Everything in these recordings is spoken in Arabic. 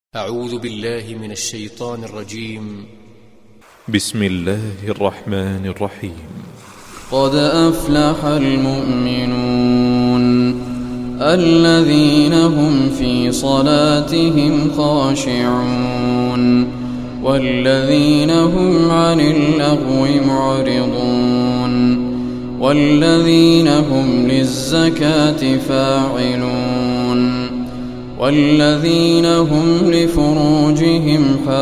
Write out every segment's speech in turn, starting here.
أعوذ بالله من الشيطان الرجيم. بسم الله الرحمن الرحيم. قد أفلح المؤمنون الذين هم في صلاتهم خاشعون والذين هم عن اللغو معرضون والذين هم للزكاة فاعلون والذين هم لفروجهم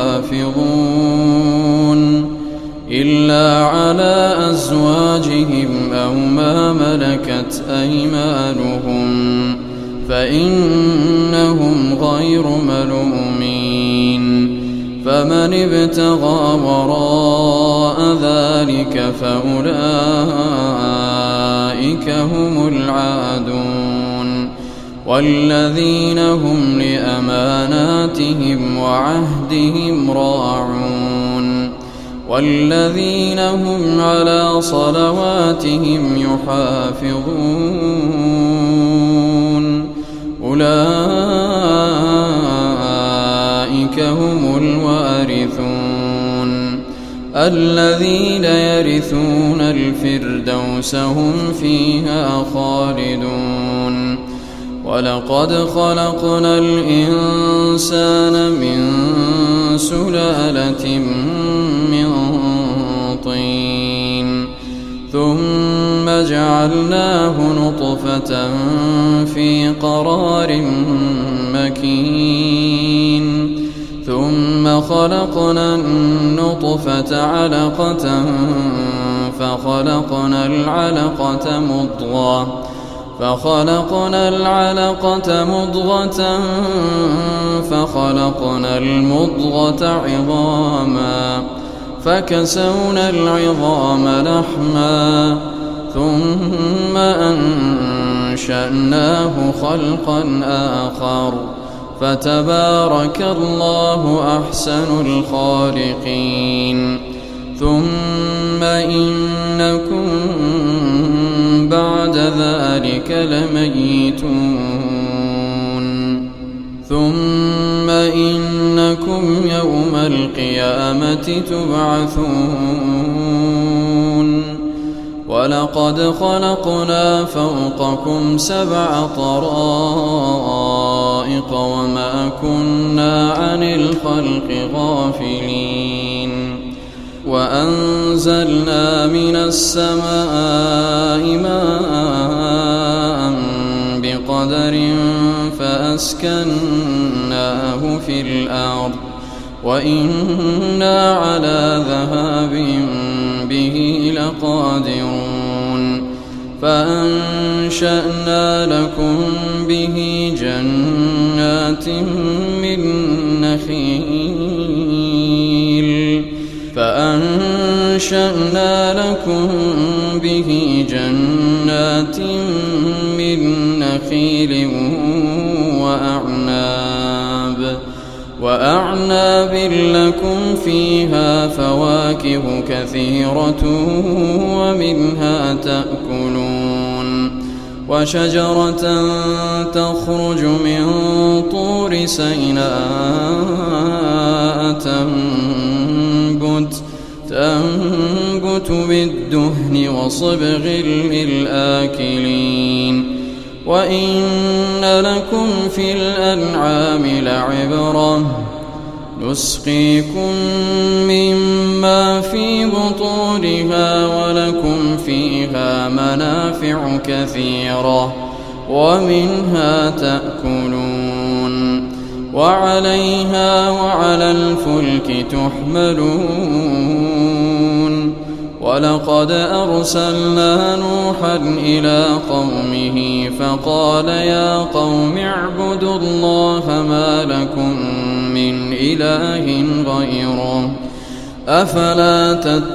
حافظون إلا على أزواجهم أو ما ملكت أيمانهم فإنهم غير ملومين فمن ابتغى وراء ذلك فأولئك هم العادون والذين هم لأماناتهم وعهدهم راعون والذين هم على صلواتهم يحافظون أولئك هم الوارثون الذين يرثون الفردوس هم فيها خالدون ولقد خلقنا الإنسان من سلالة من طين ثم جعلناه نطفة في قرار مكين ثم خلقنا النطفة علقة فخلقنا العلقة مضغة فخلقنا المضغة عظاما فكسونا العظام لحما ثم أنشأناه خلقا آخر فتبارك الله أحسن الخالقين ثم إنكم بعد ذلك لميتون ثم إنكم يوم القيامة تبعثون ولقد خلقنا فوقكم 7 طرائق وما كنا عن الخلق غافلين وأنزلنا من السماء ماء بقدر فأسكناه في الأرض وإنا على ذهاب به لقادرون فأنشأنا لكم به جنات من نخيل وأعناب لكم فيها فواكه كثيرة ومنها تأكلون وشجرة تخرج من طور سيناء تنبت بالدهن وصبغ للآكلين وإن لكم في الأنعام لعبرة نسقيكم مما في بطونها ولكم فيها منافع كثيرة ومنها تأكلون وعليها وعلى الفلك تحملون ولقد أرسلنا نوحا إلى قومه فقال يا قوم اعبدوا الله ما لكم من إله غيره أفلا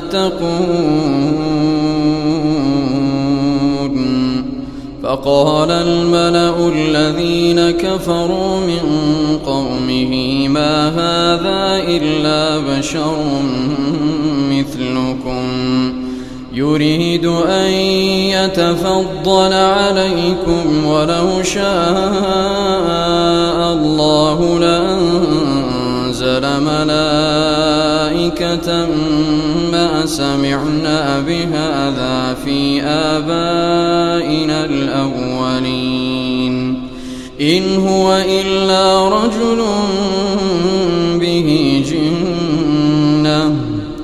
تتقون فقال الملأ الذين كفروا من قومه ما هذا إلا بشر مثلكم يريد أن يتفضل عليكم ولو شاء الله لأنتم ملائكة ما سمعنا بهذا في آبائنا الأولين إن هو إلا رجل به جنة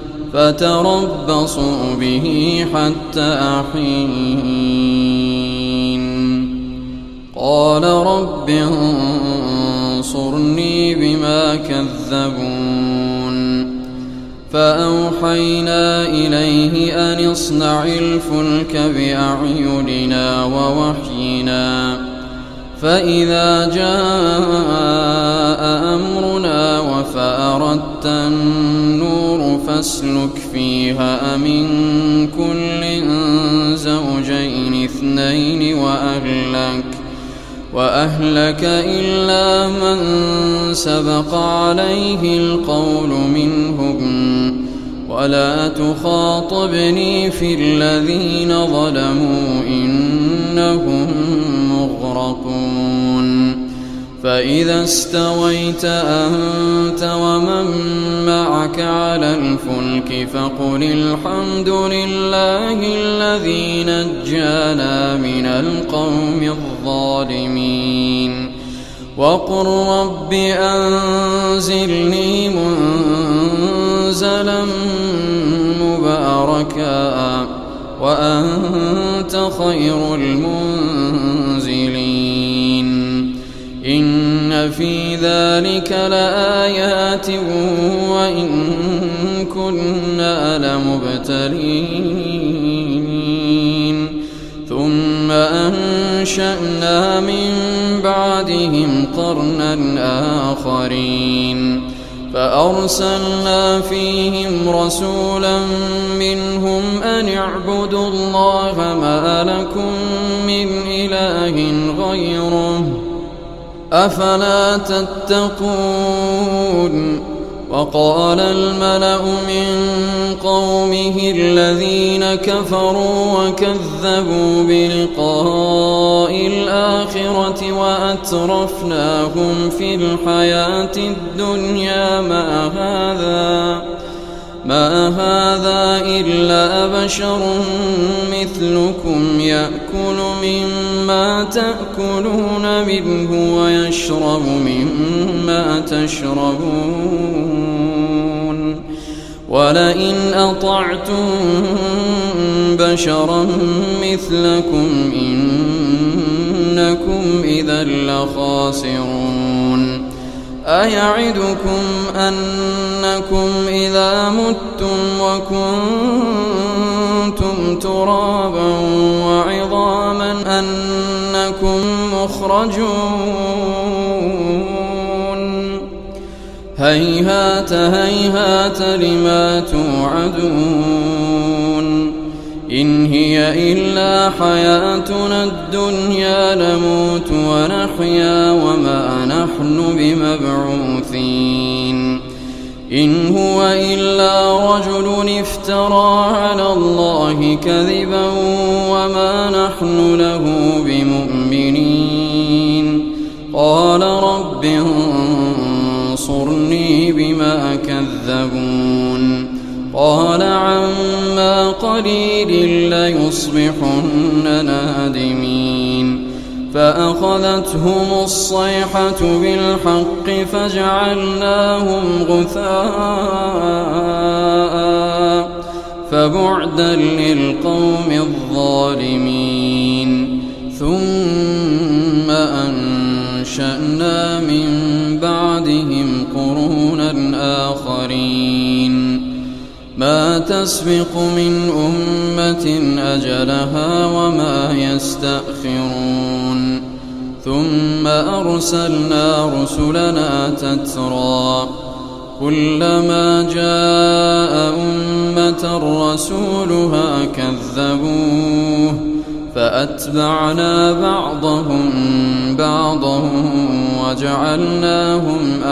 فتربصوا به حتى حين قال رب انصرني بما كذبون فأوحينا إليه أن اصنع الفلك بأعيننا ووحينا فإذا جاء أمرنا وفأردت النور فاسلك فيها من كل زوجين اثنين وأهلك إلا من سبق عليه القول منهم ولا تخاطبني في الذين ظلموا إنهم مغرقون فإذا استويت أنت ومن معك على الفلك فقل الحمد لله الذي نجانا من القوم الظالمين وقل رب أنزلني منزلا مباركا وأنت خير المنزلين إن في ذلك لآيات وإن كنا لمبتلين ثم أنشأنا من بعدهم قرنا آخرين فأرسلنا فيهم رسولا منهم أن اعبدوا الله ما لكم من إله غيره أفلا تتقون وقال الملأ من قومه الذين كفروا وكذبوا بلقاء الآخرة وأترفناهم في الحياة الدنيا ما هذا إلا بشر مثلكم يأكل مما تأكلون منه ويشرب مما تشربون ولئن أطعتم بشرا مثلكم إنكم إذا لخاسرون أيعدكم أنكم إذا متم وكنتم ترابا وعظاما أنكم مخرجون هيهات هيهات لما توعدون إن هي إلا حياتنا الدنيا نموت ونحيا وما نحن بمبعوثين إن هو إلا رجل افترى على الله كذبا وما نحن له بمؤمنين قال رب انصرني بما كذبون قال عما قليل ليصبحن نادمين فأخذتهم الصيحة بالحق فجعلناهم غثاء فبعدا للقوم الظالمين ثم أنشأنا من بعدهم قرونا آخرين ما تسبق من أمة أجلها وما يستأخرون ثم أرسلنا رسلنا تترى كلما جاء أمة رسولها كذبوه فأتبعنا بعضهم بعضا وجعلناهم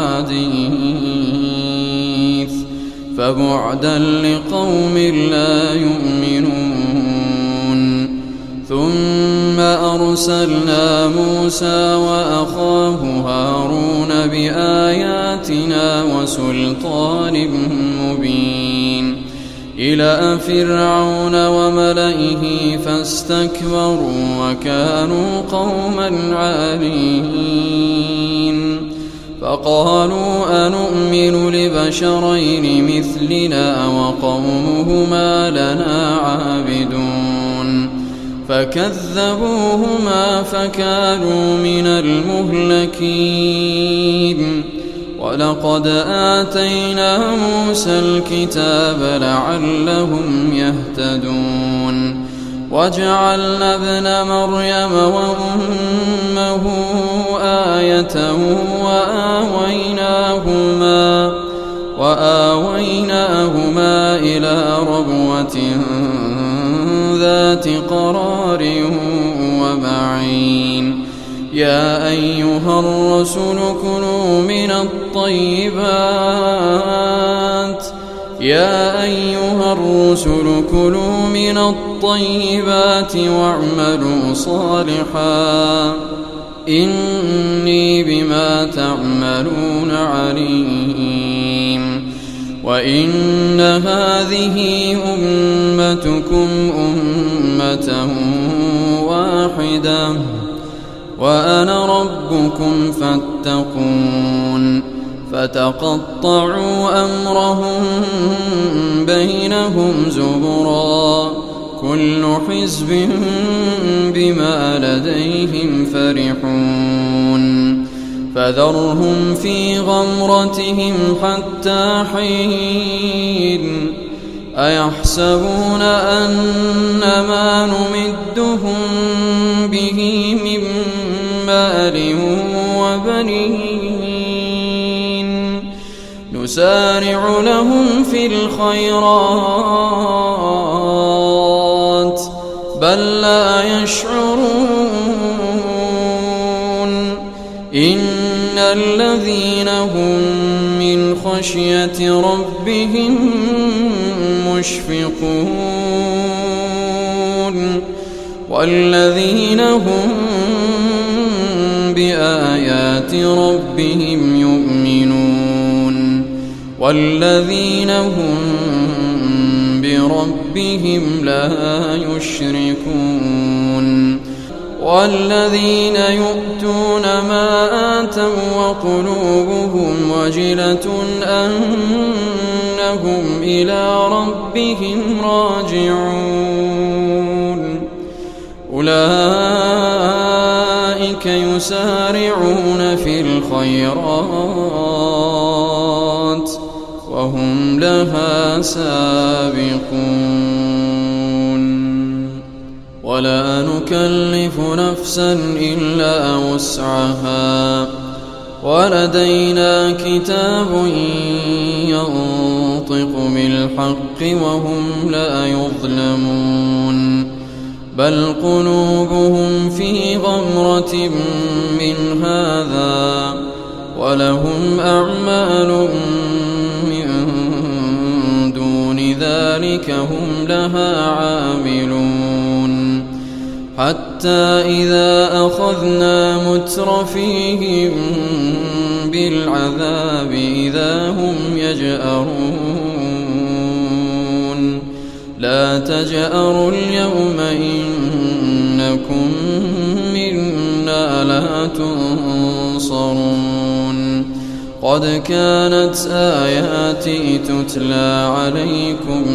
أحاديث فبعدا لقوم لا يؤمنون ثم أرسلنا موسى وأخاه هارون بآياتنا وسلطان مبين إلى فرعون وملئه فاستكبروا وكانوا قوما عالين فقالوا أنؤمن لبشرين مثلنا وقومهما لنا عابدون فكذبوهما فكانوا من المهلكين ولقد آتينا موسى الكتاب لعلهم يهتدون وجعلنا ابن مريم وأمه آية وآويناهما إلى ربوة ذات قرار ومعين يا أيها الرسل كلوا من الطيبات واعملوا صالحا إني بما تعملون عليم وإن هذه أمتكم أمة واحدة وأنا ربكم فاتقون فتقطعوا أمرهم بينهم زبرا كل حزب بما لديهم فرحون فذرهم في غمرتهم حتى حين أيحسبون أن ما نمدهم به من مال وبنين نسارع لهم في الخيرات بل لا يشعرون إن الذين هم من خشية ربهم مشفقون والذين هم بآيات ربهم يؤمنون والذين هم بربهم لا يشركون والذين يؤتون ما آتوا وقلوبهم وجلة أنهم إلى ربهم راجعون أولئك يسارعون في الخيرات وهم لها سابقون ولا نكلف نفسا إلا وسعها ولدينا كتاب ينطق بالحق وهم لا يظلمون بل قلوبهم في غمرة من هذا ولهم أعمال من دون ذلك هم لها عاملون حتى إذا أخذنا مترفيهم بالعذاب إذا هم يجأرون لا تجأروا اليوم إنكم منا لا تنصرون قد كانت آياتي تتلى عليكم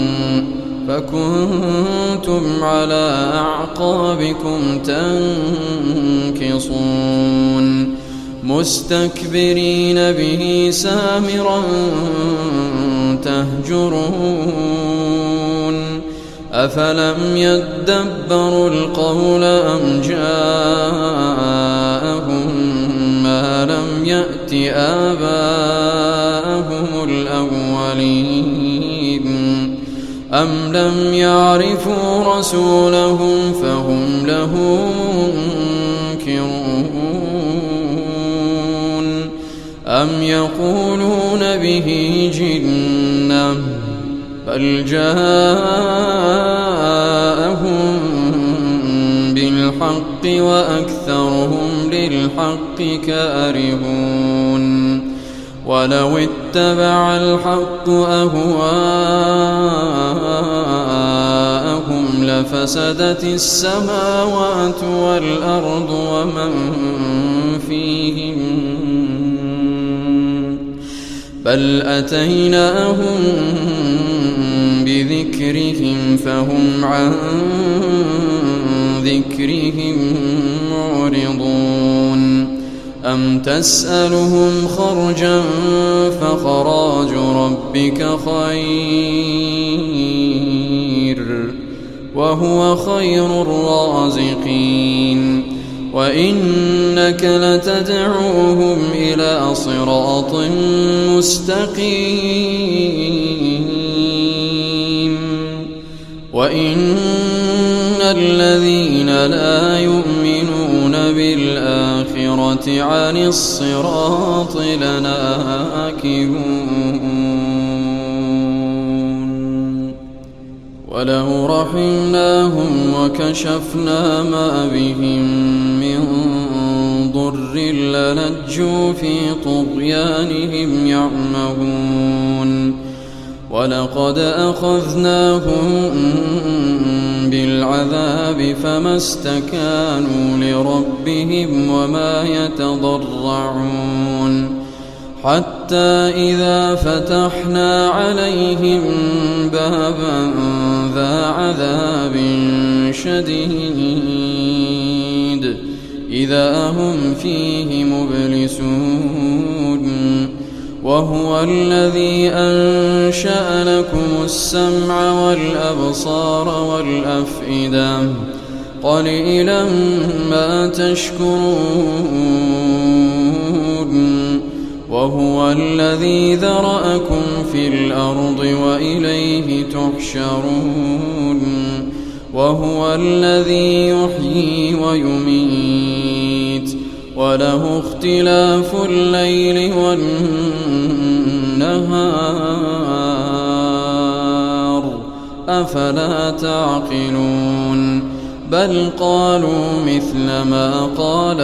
فكنتم على أعقابكم تنكصون مستكبرين به سامرا تهجرون أفلم يدبروا القول أم جاءهم ما لم يأت آباءهم الأولين أم لم يعرفوا رسولهم فهم له منكرون أم يقولون به جنة بل جاءهم بالحق بالحق وأكثرهم للحق كارهون ولو اتبع الحق أهواءهم لفسدت السماوات والأرض ومن فيهن بل أتيناهم بذكرهم فهم عن ذكرهم معرضون أم تسألهم خرجا فخراج ربك خير وهو خير الرازقين وإنك لتدعوهم إلى صراط مستقيم وإن الذين لا يؤمنون بالآخرة عن الصراط لناكبون ولو رحمناهم وكشفنا ما بهم من ضر للجوا في طغيانهم يعمهون ولقد أخذناهم بالعذاب فما استكانوا لربهم وما يتضرعون حتى إذا فتحنا عليهم بابا ذا عذاب شديد إذا هم فيه مبلسون وهو الذي أنشأ لكم السمع والأبصار والأفئدة قليلا ما تشكرون وهو الذي ذرأكم في الأرض وإليه تحشرون وهو الذي يحيي ويميت وله اختلاف الليل والنهار أفلا تعقلون بل قالوا مثل ما قال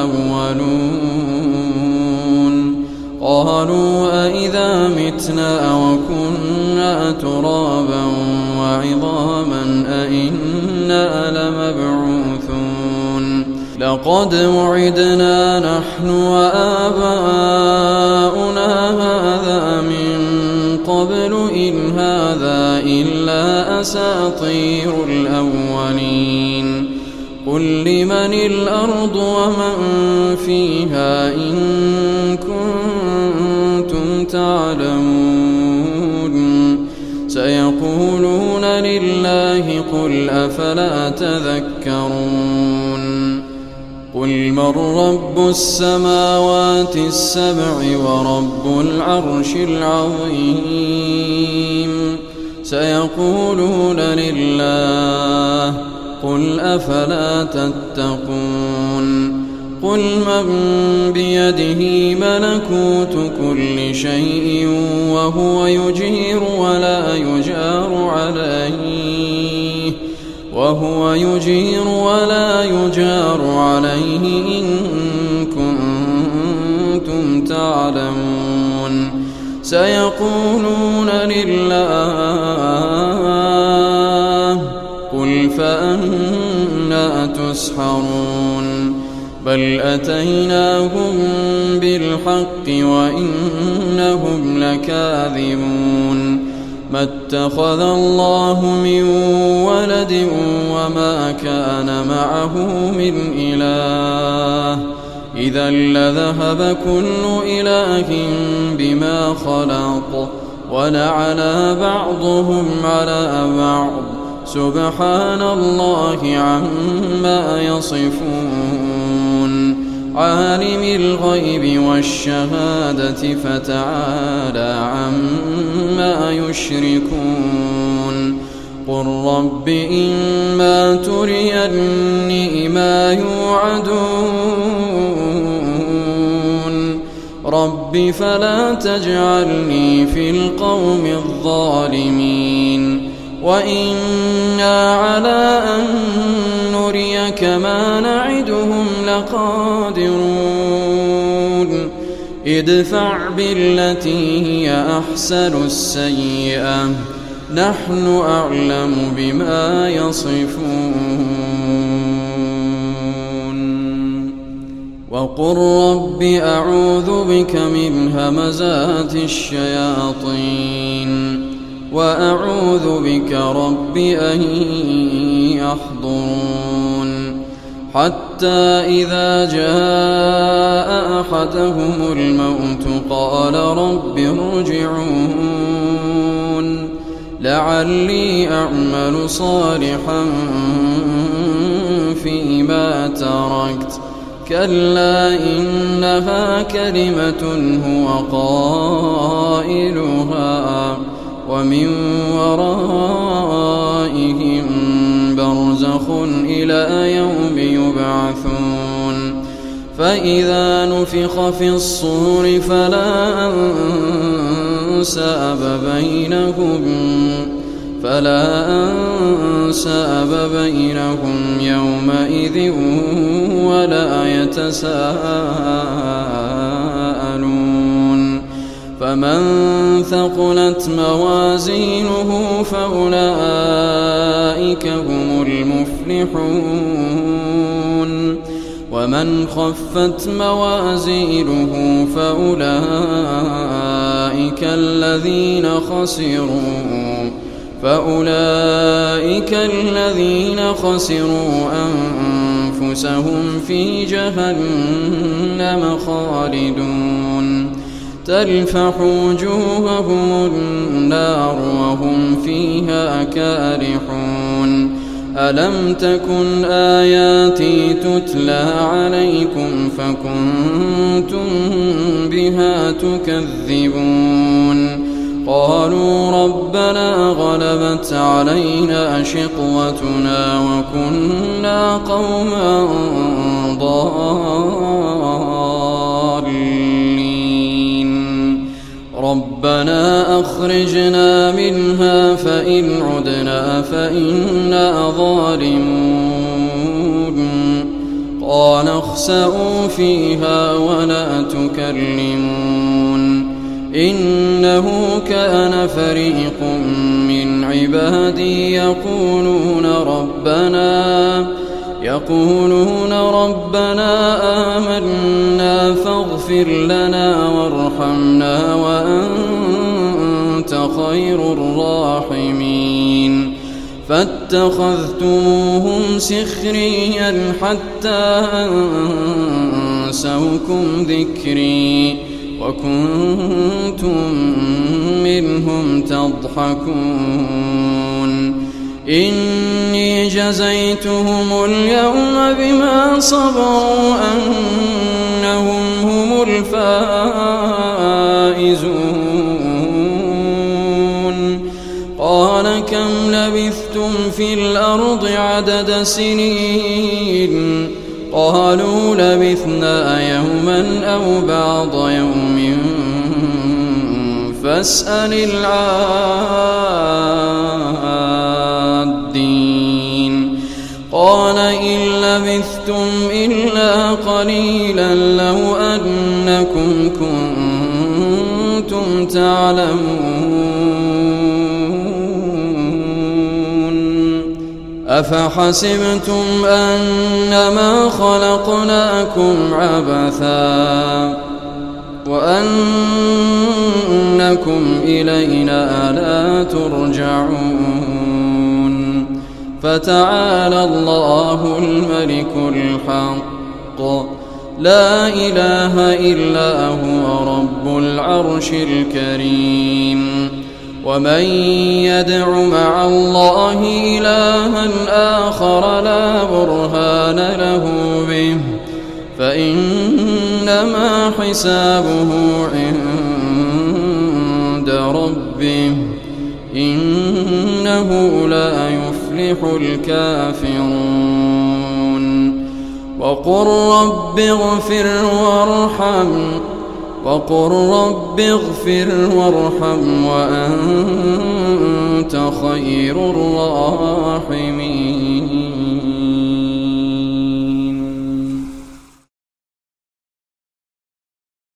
الأولون قالوا أئذا متنا وكنا ترابا وعظاما أئنا لمبعوثون لقد وعدنا نحن وآباؤنا هذا من قبل إن هذا إلا أساطير الأولين قل لمن الأرض ومن فيها إن كنتم تعلمون سيقولون لله قل أفلا تذكرون قل من رب السماوات السبع ورب العرش العظيم سيقولون لله قل أفلا تتقون قل من بيده ملكوت كل شيء وهو يجير ولا يجار عليه إن كنتم تعلمون سيقولون لله قل فأنى تسحرون بل أتيناهم بالحق وإنهم لكاذبون ما اتخذ الله من ولد وما كان معه من إله إذا لذهب كل إله بما خلق ولعلى بعضهم على بعض سبحان الله عما يصفون عالم الغيب والشهادة فتعالى عما يشركون قل رب إما تريني ما يوعدون رب فلا تجعلني في القوم الظالمين وإنا على أن نريك ما نعدهم لقادرون ادفع بالتي هي أحسن السيئة نحن أعلم بما يصفون وقل رب أعوذ بك من همزات الشياطين وأعوذ بك رب أن يحضرون حتى إذا جاء أحدهم الموت قال رب ارجعون لعلي أعمل صالحا فيما تركت كلا إنها كلمة هو قائلها ومن ورائهم برزخ إلى يوم يبعثون فإذا نفخ في الصور فلا أنساب بينهم يومئذ ولا يتساءلون فمن ثقلت موازينه فأولئك هم المفلحون ومن خفت موازينه فأولئك الذين خسروا أنفسهم في جهنم خالدون تلفح وجوههم النار وهم فيها كارحون ألم تكن آياتي تتلى عليكم فكنتم بها تكذبون قالوا ربنا غلبت علينا شقوتنا وكنا قوما ضالين ربنا أخرجنا منها فإن عدنا فإنا ظالمون قال اخسئوا فيها ولا تكلمون إنه كان فريق من عبادي يقولون ربنا آمنا فاغفر لنا وارحمنا وأنت خير الراحمين فاتخذتموهم سخريا حتى أنسوكم ذكري وكنتم منهم تضحكون إني جزيتهم اليوم بما صبروا أنهم هم الفائزون قال كم لبثتم في الأرض عدد سنين قالوا لبثنا يوما أو بعض يوم فاسأل العادين قال إن لبثتم إلا قليلا لو أنكم كنتم تعلمون أفحسبتم أنما خلقناكم عبثا وأنكم إلينا لا ترجعون فتعالى الله الملك الحق لا إله إلا هو رب العرش الكريم ومن يدع مع الله إلها آخر لا برهان له به فإنما حسابه عند ربه إنه لا يفلح الكافرون وقل رب اغفر وارحم وأنت وأنت خير الراحمين.